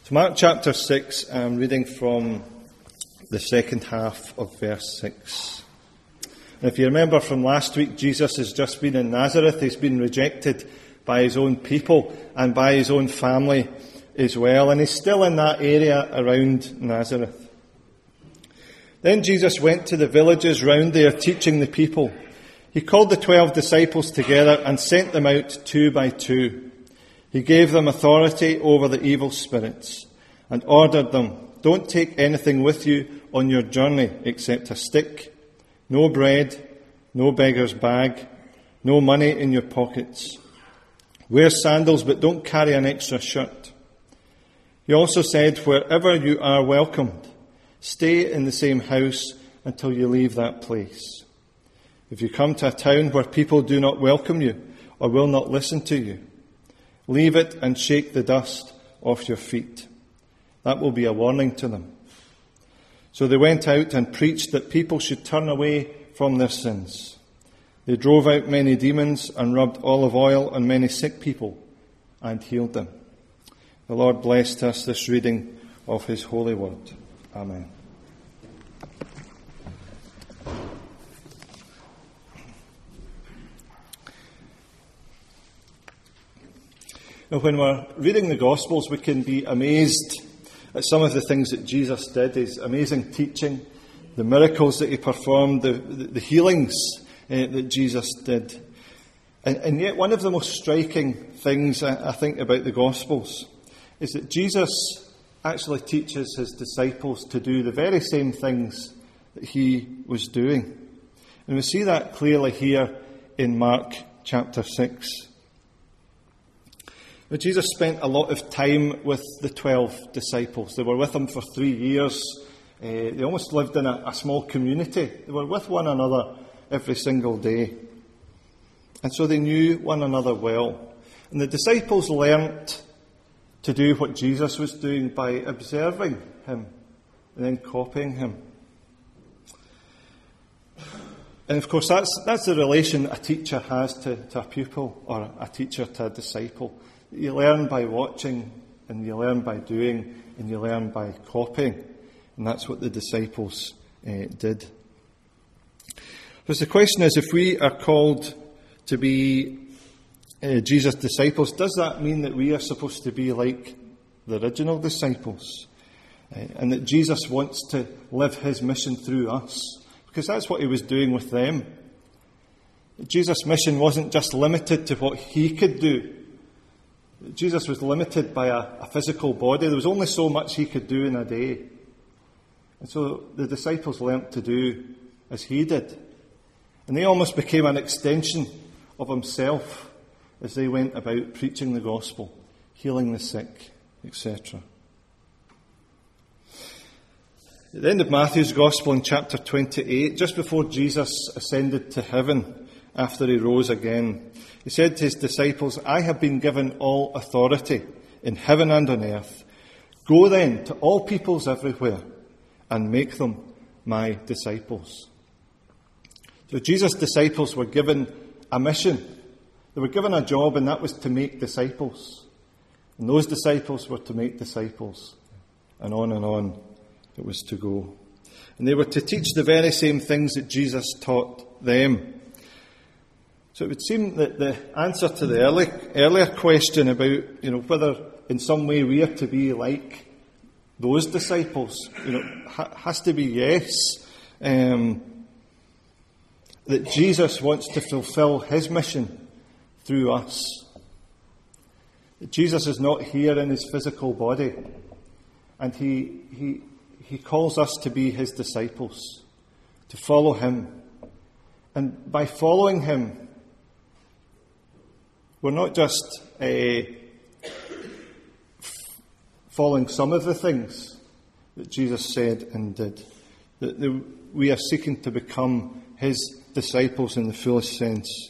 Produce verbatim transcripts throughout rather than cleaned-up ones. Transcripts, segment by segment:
So Mark chapter six, I'm reading from the second half of verse six. And if you remember from last week, Jesus has just been in Nazareth. He's been rejected by his own people and by his own family as well. And he's still in that area around Nazareth. Then Jesus went to the villages round there, teaching the people. He called the twelve disciples together and sent them out two by two. He gave them authority over the evil spirits and ordered them, don't take anything with you on your journey except a stick, no bread, no beggar's bag, no money in your pockets. Wear sandals, but don't carry an extra shirt. He also said, wherever you are welcomed, stay in the same house until you leave that place. If you come to a town where people do not welcome you or will not listen to you, leave it and shake the dust off your feet. That will be a warning to them. So they went out and preached that people should turn away from their sins. They drove out many demons and rubbed olive oil on many sick people and healed them. The Lord blessed us this reading of his holy word. Amen. Now, when we're reading the Gospels, we can be amazed at some of the things that Jesus did, his amazing teaching, the miracles that he performed, the, the, the healings uh, that Jesus did. And, and yet one of the most striking things, I, I think, about the Gospels is that Jesus actually teaches his disciples to do the very same things that he was doing. And we see that clearly here in Mark chapter six. But Jesus spent a lot of time with the twelve disciples. They were with him for three years. Uh, they almost lived in a, a small community. They were with one another every single day. And so they knew one another well. And the disciples learnt to do what Jesus was doing by observing him and then copying him. And of course, that's, that's the relation a teacher has to, to a pupil or a teacher to a disciple. You learn by watching, and you learn by doing, and you learn by copying. And that's what the disciples uh, did. Because the question is, if we are called to be uh, Jesus' disciples, does that mean that we are supposed to be like the original disciples? Uh, and that Jesus wants to live his mission through us? Because that's what he was doing with them. Jesus' mission wasn't just limited to what he could do. Jesus was limited by a, a physical body. There was only so much he could do in a day. And so the disciples learnt to do as he did. And they almost became an extension of himself as they went about preaching the gospel, healing the sick, et cetera. At the end of Matthew's gospel in chapter twenty-eight, just before Jesus ascended to heaven after he rose again, he said to his disciples, I have been given all authority in heaven and on earth. Go then to all peoples everywhere and make them my disciples. So Jesus' disciples were given a mission. They were given a job, and that was to make disciples. And those disciples were to make disciples. And on and on it was to go. And they were to teach the very same things that Jesus taught them. So it would seem that the answer to the early, earlier question about, you know, whether in some way we are to be like those disciples, you know, ha- has to be yes. Um, that Jesus wants to fulfill his mission through us. That Jesus is not here in his physical body, and he he he calls us to be his disciples, to follow him, and by following him, we're not just uh, following some of the things that Jesus said and did. That the, we are seeking to become his disciples in the fullest sense.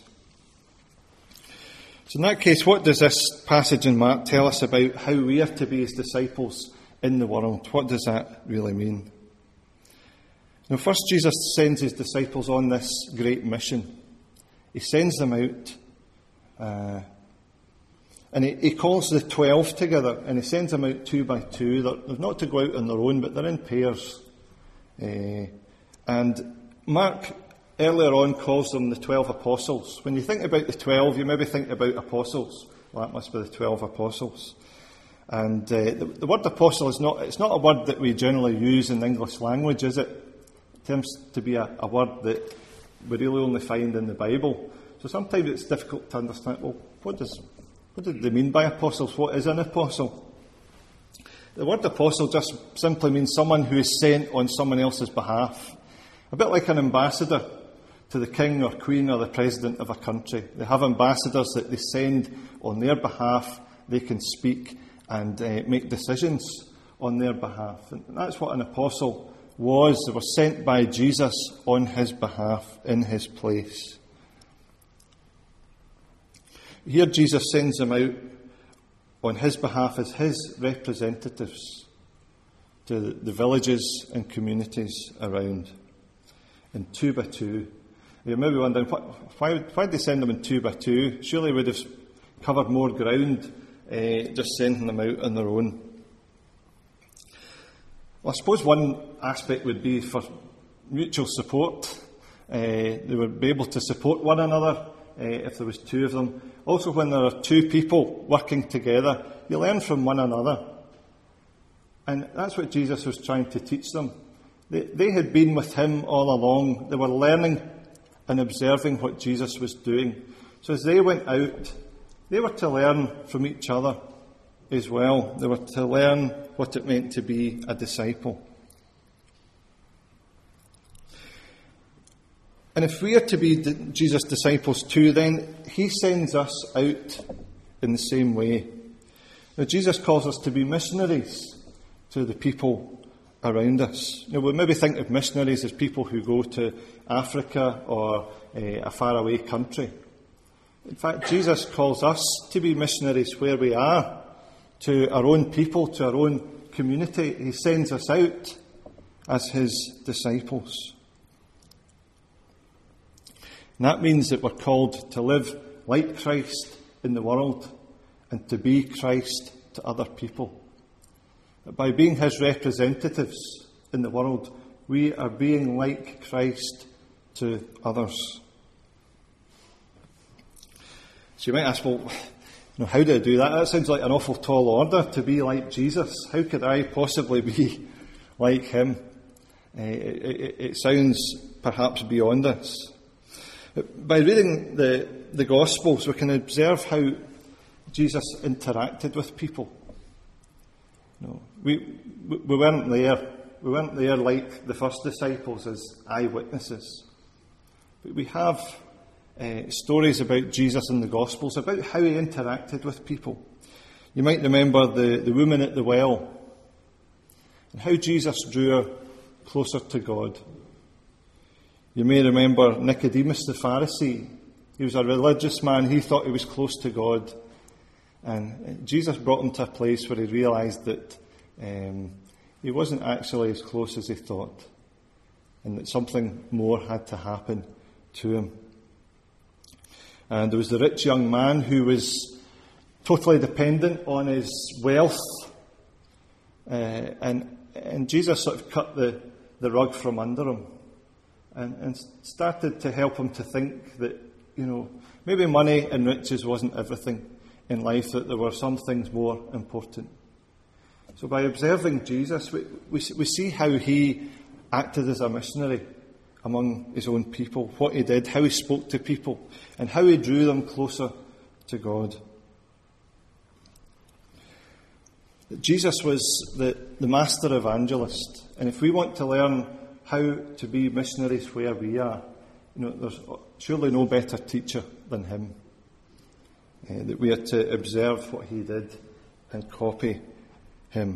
So in that case, what does this passage in Mark tell us about how we are to be his disciples in the world? What does that really mean? Now, first, Jesus sends his disciples on this great mission. He sends them out. Uh, And he, he calls the twelve together, and he sends them out two by two. They're, they're not to go out on their own, but they're in pairs. Uh, and Mark earlier on calls them the twelve apostles. When you think about the twelve, you maybe think about apostles. Well, that must be the twelve apostles. And uh, the, the word apostle is not, it's not a word that we generally use in the English language, is it? It tends to be a, a word that we really only find in the Bible. So sometimes it's difficult to understand, well, what does, what do they mean by apostles? What is an apostle? The word apostle just simply means someone who is sent on someone else's behalf. A bit like an ambassador to the king or queen or the president of a country. They have ambassadors that they send on their behalf. They can speak and uh, make decisions on their behalf. And that's what an apostle was. They were sent by Jesus on his behalf, in his place. Here Jesus sends them out on his behalf as his representatives to the villages and communities around, in two by two. You're maybe wondering, why, why did they send them in two by two? Surely would have covered more ground uh, just sending them out on their own. Well, I suppose one aspect would be for mutual support. Uh, they would be able to support one another uh, if there was two of them. Also, when there are two people working together, you learn from one another. And that's what Jesus was trying to teach them. They, they had been with him all along. They were learning and observing what Jesus was doing. So as they went out, they were to learn from each other as well. They were to learn what it meant to be a disciple. And if we are to be Jesus' disciples too, then he sends us out in the same way. Now, Jesus calls us to be missionaries to the people around us. You know, we maybe think of missionaries as people who go to Africa or uh, a faraway country. In fact, Jesus calls us to be missionaries where we are, to our own people, to our own community. He sends us out as his disciples. And that means that we're called to live like Christ in the world and to be Christ to other people. That by being his representatives in the world, we are being like Christ to others. So you might ask, well, you know, how do I do that? That sounds like an awful tall order, to be like Jesus. How could I possibly be like him? Uh, it, it, it sounds perhaps beyond us. By reading the, the Gospels, we can observe how Jesus interacted with people. You know, we, we weren't there. We weren't there like the first disciples as eyewitnesses. But we have uh, stories about Jesus in the Gospels, about how he interacted with people. You might remember the, the woman at the well, and how Jesus drew her closer to God. You may remember Nicodemus the Pharisee. He was a religious man. He thought he was close to God. And Jesus brought him to a place where he realised that um, he wasn't actually as close as he thought, and that something more had to happen to him. And there was the rich young man who was totally dependent on his wealth. Uh, and, and Jesus sort of cut the, the rug from under him. And, and started to help him to think that, you know, maybe money and riches wasn't everything in life, that there were some things more important. So by observing Jesus, we, we, we see how he acted as a missionary among his own people, what he did, how he spoke to people, and how he drew them closer to God. Jesus was the, the master evangelist, and if we want to learn how to be missionaries where we are, you know, there's surely no better teacher than him. Uh, that we are to observe what he did and copy him.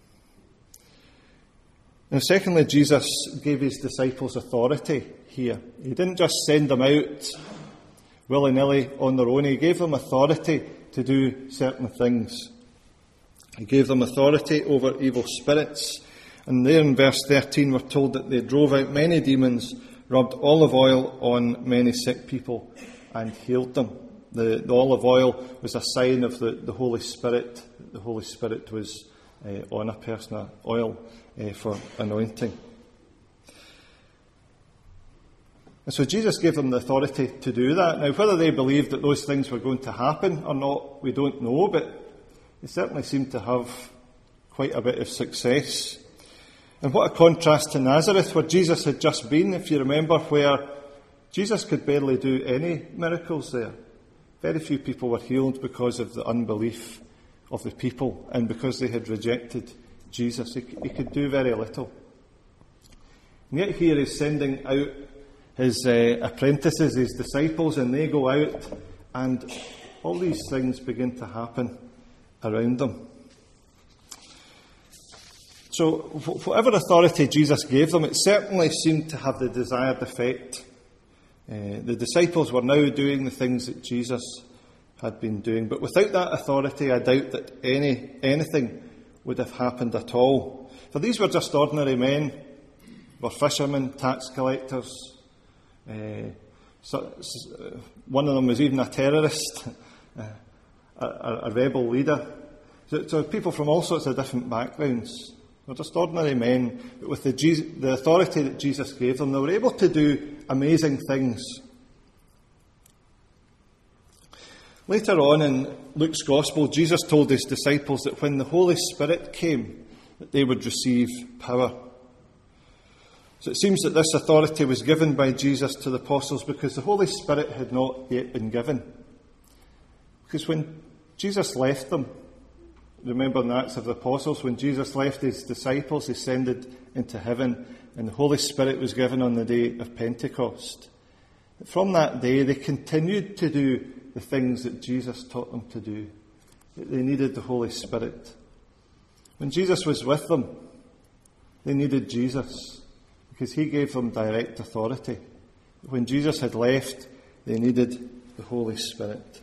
Now, secondly, Jesus gave his disciples authority here. He didn't just send them out willy-nilly on their own. He gave them authority to do certain things. He gave them authority over evil spirits. And there in verse thirteen we're told that they drove out many demons, rubbed olive oil on many sick people, and healed them. The, the olive oil was a sign of the, the Holy Spirit. The Holy Spirit was uh, on a person, a oil uh, for anointing. And so Jesus gave them the authority to do that. Now, whether they believed that those things were going to happen or not, we don't know, but they certainly seemed to have quite a bit of success. And what a contrast to Nazareth, where Jesus had just been, if you remember, where Jesus could barely do any miracles there. Very few people were healed because of the unbelief of the people and because they had rejected Jesus. He, he could do very little. And yet here he's sending out his uh, apprentices, his disciples, and they go out and all these things begin to happen around them. So whatever authority Jesus gave them, it certainly seemed to have the desired effect. Uh, the disciples were now doing the things that Jesus had been doing. But without that authority, I doubt that any anything would have happened at all. For these were just ordinary men, were fishermen, tax collectors. Uh, so, so, one of them was even a terrorist, uh, a, a rebel leader. So, so people from all sorts of different backgrounds. They're just ordinary men, but with the, Jesus, the authority that Jesus gave them, they were able to do amazing things. Later on in Luke's Gospel, Jesus told his disciples that when the Holy Spirit came, that they would receive power. So it seems that this authority was given by Jesus to the apostles because the Holy Spirit had not yet been given. Because when Jesus left them, remember in the Acts of the Apostles, when Jesus left his disciples, he ascended into heaven, and the Holy Spirit was given on the day of Pentecost. From that day, they continued to do the things that Jesus taught them to do. They needed the Holy Spirit. When Jesus was with them, they needed Jesus, because he gave them direct authority. When Jesus had left, they needed the Holy Spirit.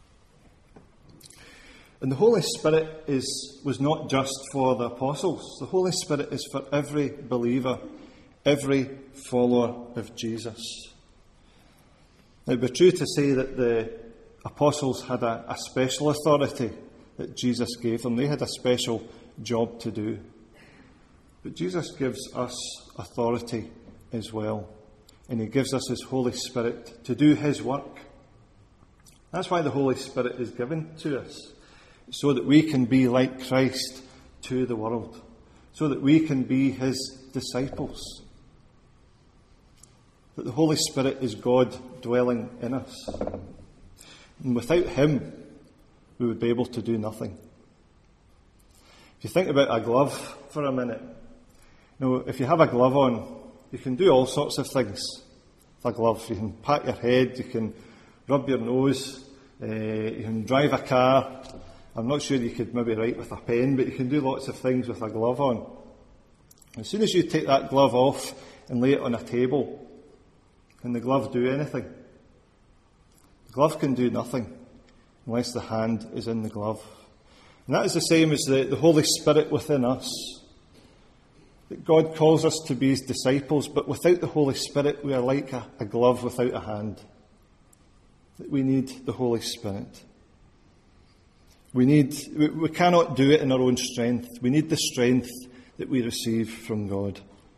And the Holy Spirit is, was not just for the apostles. The Holy Spirit is for every believer, every follower of Jesus. Now, it would be true to say that the apostles had a, a special authority that Jesus gave them. They had a special job to do. But Jesus gives us authority as well. And he gives us his Holy Spirit to do his work. That's why the Holy Spirit is given to us. So that we can be like Christ to the world. So that we can be his disciples. That the Holy Spirit is God dwelling in us. And without him, we would be able to do nothing. If you think about a glove for a minute, you know, if you have a glove on, you can do all sorts of things with a glove. You can pat your head, you can rub your nose, uh, you can drive a car. I'm not sure you could maybe write with a pen, but you can do lots of things with a glove on. As soon as you take that glove off and lay it on a table, can the glove do anything? The glove can do nothing unless the hand is in the glove. And that is the same as the, the Holy Spirit within us. That God calls us to be his disciples, but without the Holy Spirit, we are like a, a glove without a hand. That we need the Holy Spirit. We need, we, we cannot do it in our own strength. We need the strength that we receive from God.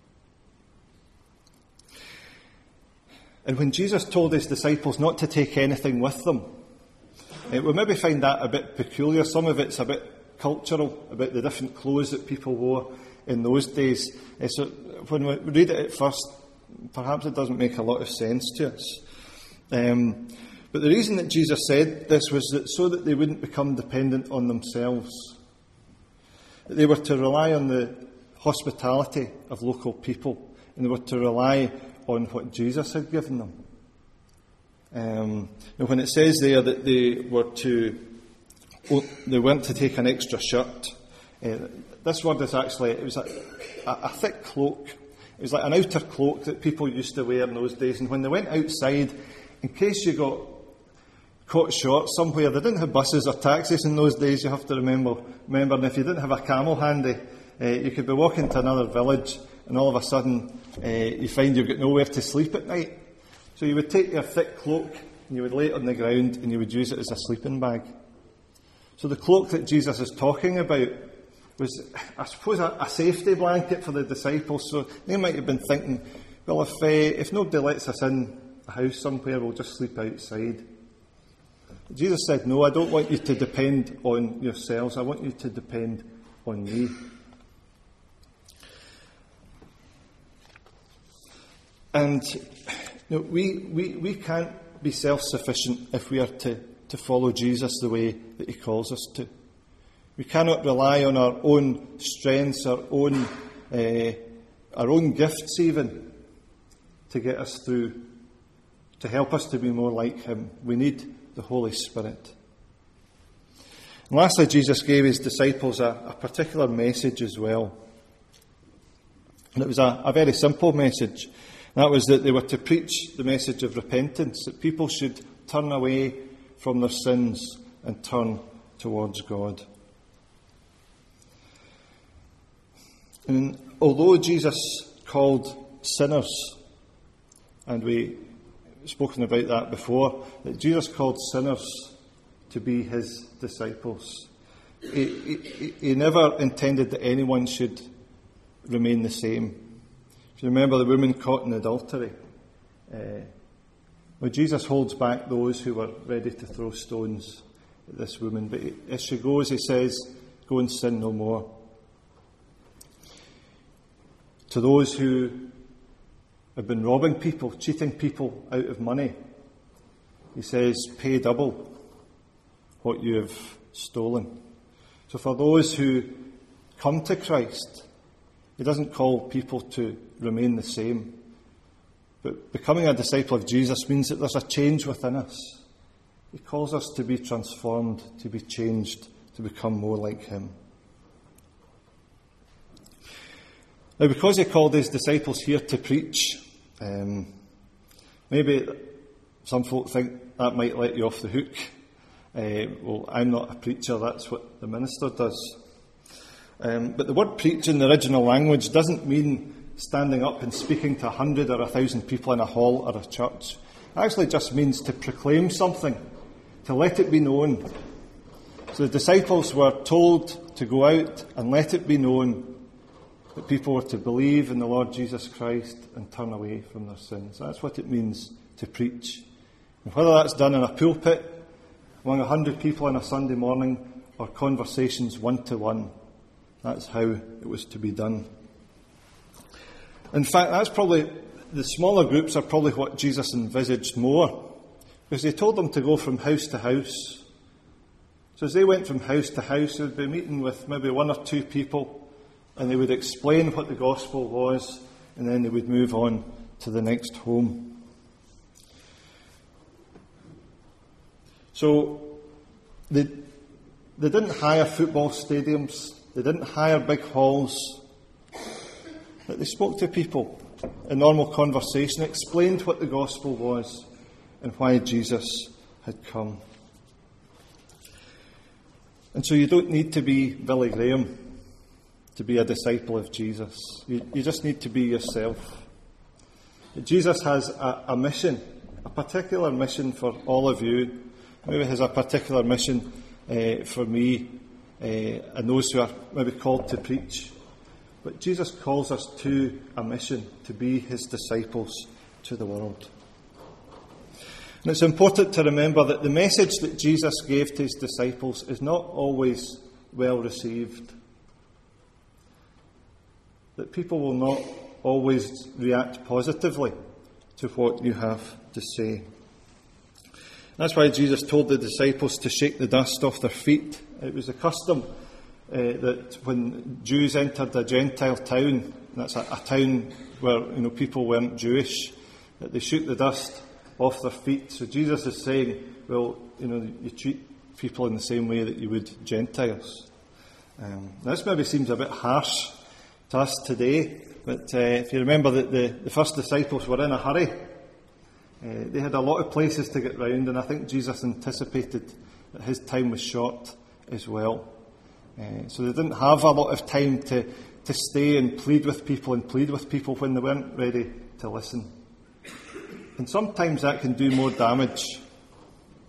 And when Jesus told his disciples not to take anything with them, we maybe find that a bit peculiar. Some of it's a bit cultural, about the different clothes that people wore in those days. So when we read it at first, perhaps it doesn't make a lot of sense to us. Um, but the reason that Jesus said this was that so that they wouldn't become dependent on themselves. That they were to rely on the hospitality of local people, and they were to rely on what Jesus had given them. Um, and when it says there that they were to, they weren't to take an extra shirt, uh, this word is actually, it was a, a, a thick cloak. It was like an outer cloak that people used to wear in those days. And when they went outside, in case you got caught short somewhere, they didn't have buses or taxis in those days, you have to remember. remember and if you didn't have a camel handy, uh, you could be walking to another village and all of a sudden uh, you find you've got nowhere to sleep at night. So you would take your thick cloak and you would lay it on the ground, and you would use it as a sleeping bag. So the cloak that Jesus is talking about was, I suppose, a, a safety blanket for the disciples. So they might have been thinking, well, if, uh, if nobody lets us in a house somewhere, we'll just sleep outside. But Jesus said, no, I don't want you to depend on yourselves. I want you to depend on me. And you know, we, we, we can't be self-sufficient if we are to, to follow Jesus the way that he calls us to. We cannot rely on our own strengths, our own, uh, our own gifts even, to get us through, to help us to be more like him. We need the Holy Spirit. And lastly, Jesus gave his disciples a, a particular message as well. And it was a, a very simple message. That was that they were to preach the message of repentance, that people should turn away from their sins and turn towards God. And although Jesus called sinners, and we've spoken about that before, that Jesus called sinners to be his disciples, he, he, he never intended that anyone should remain the same. If you remember the woman caught in adultery, uh, well, Jesus holds back those who were ready to throw stones at this woman. But as she goes, he says, go and sin no more. To those who have been robbing people, cheating people out of money, he says, pay double what you have stolen. So for those who come to Christ, he doesn't call people to remain the same. But becoming a disciple of Jesus means that there's a change within us. He calls us to be transformed, to be changed, to become more like him. Now, because he called his disciples here to preach, um, maybe some folk think that might let you off the hook. Uh, well, I'm not a preacher, that's what the minister does. Um, but the word preach in the original language doesn't mean standing up and speaking to a hundred or a thousand people in a hall or a church. It actually just means to proclaim something, to let it be known. So the disciples were told to go out and let it be known that people were to believe in the Lord Jesus Christ and turn away from their sins. That's what it means to preach. And whether that's done in a pulpit, among a hundred people on a Sunday morning, or conversations one-to-one, that's how it was to be done. In fact, that's probably, the smaller groups are probably what Jesus envisaged more, because he told them to go from house to house. So as they went from house to house, they would be meeting with maybe one or two people, and they would explain what the gospel was, and then they would move on to the next home. So they, they didn't hire football stadiums. They didn't hire big halls, but they spoke to people in normal conversation, explained what the gospel was and why Jesus had come. And so you don't need to be Billy Graham to be a disciple of Jesus. You, you just need to be yourself. Jesus has a, a mission, a particular mission for all of you. Maybe has a particular mission uh, for me. Uh, and those who are maybe called to preach. But Jesus calls us to a mission, to be his disciples to the world. And it's important to remember that the message that Jesus gave to his disciples is not always well received. That people will not always react positively to what you have to say. That's why Jesus told the disciples to shake the dust off their feet. It was a custom uh, that when Jews entered a Gentile town, and that's a, a town where you know people weren't Jewish, that they shook the dust off their feet. So Jesus is saying, well, you know, you treat people in the same way that you would Gentiles. Um, this maybe seems a bit harsh to us today, but uh, if you remember that the, the first disciples were in a hurry. Uh, they had a lot of places to get round, and I think Jesus anticipated that his time was short as well. Uh, so they didn't have a lot of time to, to stay and plead with people and plead with people when they weren't ready to listen. And sometimes that can do more damage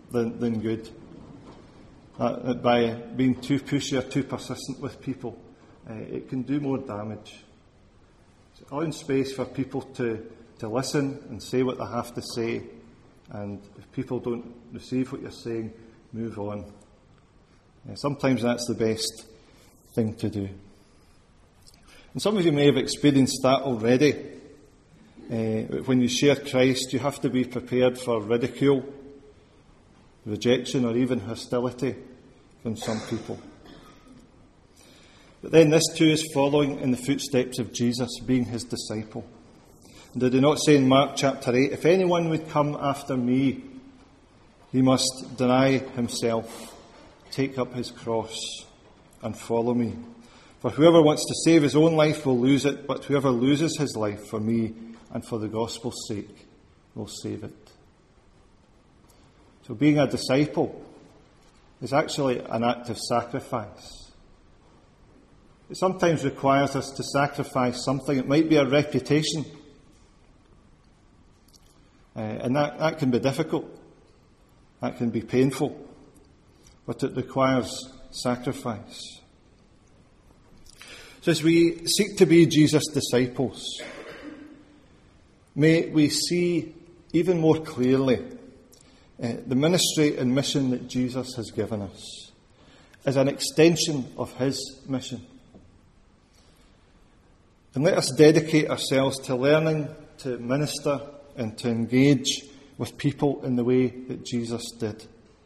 than, than good. That, that by being too pushy or too persistent with people, uh, it can do more damage. So allowing space for people to, to listen and say what they have to say, and if people don't receive what you're saying, move on. Uh, sometimes that's the best thing to do. And some of you may have experienced that already. Uh, when you share Christ, you have to be prepared for ridicule, rejection, or even hostility from some people. But then this too is following in the footsteps of Jesus, being his disciple. And did he not say in Mark chapter eight, if anyone would come after me, he must deny himself, take up his cross, and follow me. For whoever wants to save his own life will lose it, but whoever loses his life for me and for the gospel's sake will save it. So being a disciple is actually an act of sacrifice. It sometimes requires us to sacrifice something. It might be a reputation. Uh, and that, that can be difficult. That can be painful. But it requires sacrifice. So as we seek to be Jesus' disciples, may we see even more clearly uh, the ministry and mission that Jesus has given us as an extension of his mission. And let us dedicate ourselves to learning to minister and to engage with people in the way that Jesus did.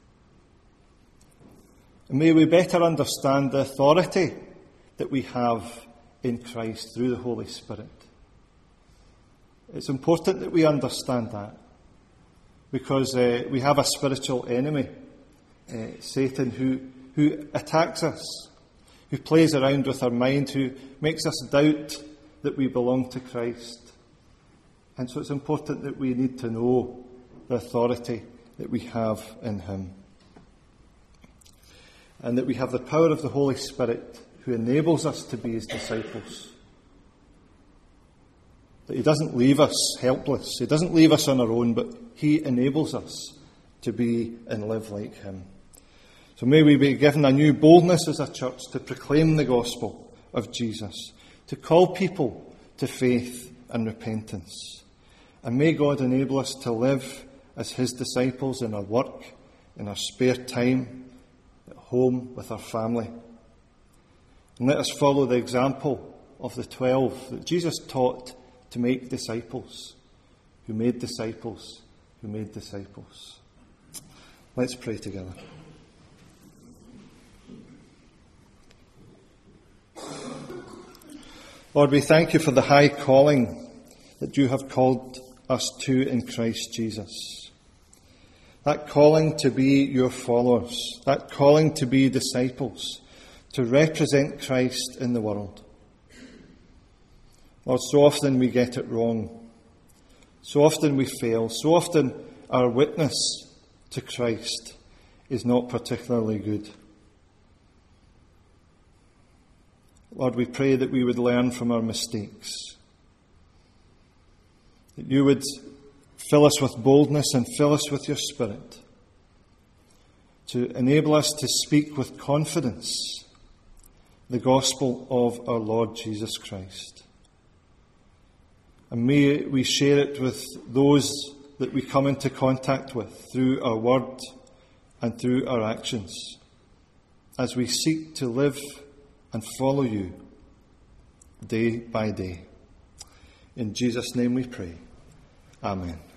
And may we better understand the authority that we have in Christ through the Holy Spirit. It's important that we understand that, because uh, we have a spiritual enemy, uh, Satan, who, who attacks us, who plays around with our mind, who makes us doubt that we belong to Christ. And so it's important that we need to know the authority that we have in him. And that we have the power of the Holy Spirit who enables us to be his disciples. That he doesn't leave us helpless. He doesn't leave us on our own, but he enables us to be and live like him. So may we be given a new boldness as a church to proclaim the gospel of Jesus, to call people to faith and repentance. And may God enable us to live as his disciples in our work, in our spare time, at home, with our family. And let us follow the example of the twelve that Jesus taught to make disciples, who made disciples, who made disciples. Let's pray together. Lord, we thank you for the high calling that you have called us to in Christ Jesus. That calling to be your followers, that calling to be disciples, to represent Christ in the world. Lord, so often we get it wrong. So often we fail. So often our witness to Christ is not particularly good. Lord, we pray that we would learn from our mistakes. That you would fill us with boldness and fill us with your Spirit to enable us to speak with confidence the gospel of our Lord Jesus Christ. And may we share it with those that we come into contact with through our word and through our actions, as we seek to live and follow you day by day. In Jesus' name we pray. Amen.